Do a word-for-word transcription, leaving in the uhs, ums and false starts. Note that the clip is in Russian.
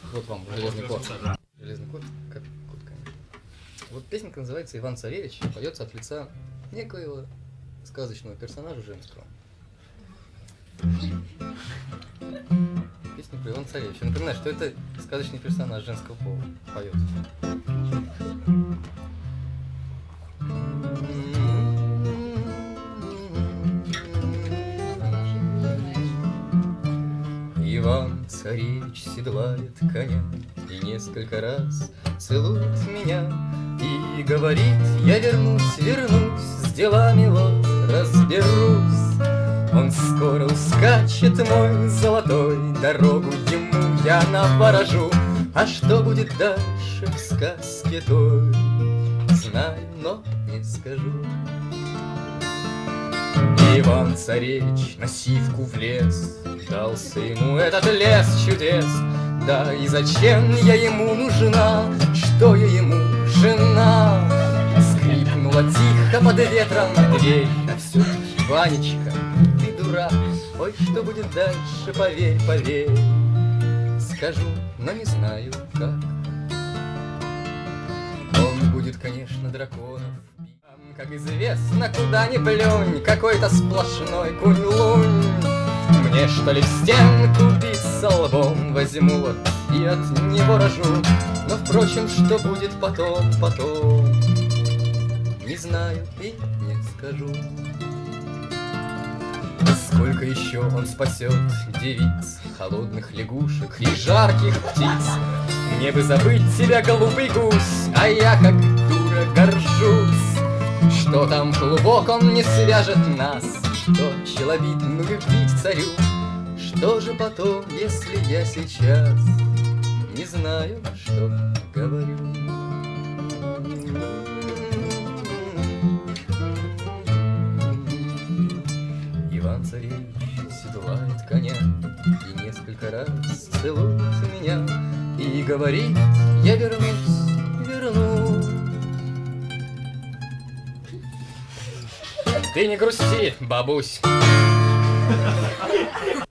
Вот вам железный кот. Железный кот, как кот, конечно. Вот песенка называется «Иван Царевич», поется от лица некоего сказочного персонажа женского. Песня про Ивана Царевича. Я напоминаю, что это сказочный персонаж женского пола поет. Иван Царевич седлает коня и несколько раз целует меня и говорит: я вернусь, вернусь, с делами вот разберусь. Он скоро ускачет, мой золотой, дорогу ему я наворожу. А что будет дальше в сказке той, знаю, но не скажу. Иван Царевич на сивку влез, дался ему этот лес чудес. Да и зачем я ему нужна, что я ему жена? Скрипнула тихо под ветром дверь, а все-таки, Ванечка, ты дурак. Ой, что будет дальше, поверь, поверь. Скажу, но не знаю как. Он будет, конечно, драконов. Как известно, куда ни плюнь, какой-то сплошной кунь-лунь. Мне, что ли, в стенку биться лбом, возьму вот и от него рожу. Но, впрочем, что будет потом, потом, не знаю и не скажу. Сколько еще он спасет девиц, холодных лягушек и жарких птиц. Мне бы забыть тебя, голубый гусь, а я, как дура, горжусь. Что там клубок, он не свяжет нас, что челобитную бить царю. Что же потом, если я сейчас не знаю, что говорю? Иван Царевич седлает коня и несколько раз целует меня и говорит: я вернусь, вернусь. Ты не грусти, бабусь.